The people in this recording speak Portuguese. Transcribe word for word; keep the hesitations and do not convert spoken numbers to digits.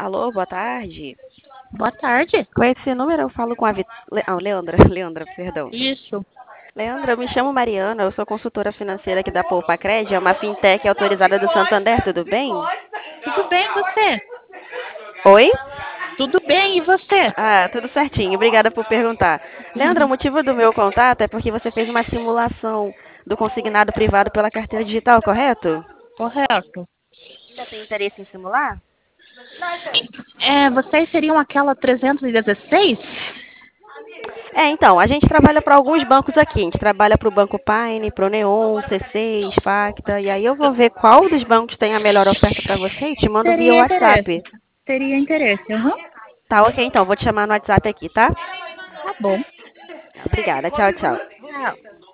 Alô, boa tarde. Boa tarde. Com esse número eu falo com a Vit... Le... ah, Leandra, Leandra, perdão. Isso. Leandra, eu me chamo Mariana, eu sou consultora financeira aqui da Poupa Cred, é uma fintech autorizada do Santander, tudo bem? Tudo bem, e você? Oi? Tudo bem, e você? Ah, tudo certinho, obrigada por perguntar. Leandra, o motivo do meu contato é porque você fez uma simulação do consignado privado pela carteira digital, correto? Correto. Ainda tem interesse em simular? É, vocês seriam aquela trezentos e dezesseis? É, então, a gente trabalha para alguns bancos aqui. A gente trabalha para o Banco Paine, para o Neon, C seis, Facta. E aí eu vou ver qual dos bancos tem a melhor oferta para você e te mando via Teria interesse. WhatsApp. Teria interesse, aham. Tá, ok, então. Vou te chamar no WhatsApp aqui, tá? Tá bom. Obrigada. Tchau, tchau. Tchau.